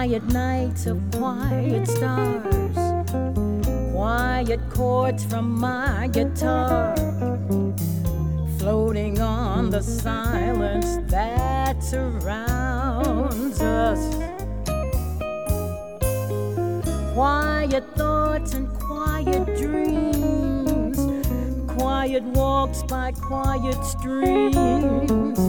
Quiet nights of quiet stars, quiet chords from my guitar, floating on the silence that surrounds us. Quiet thoughts and quiet dreams, quiet walks by quiet streams,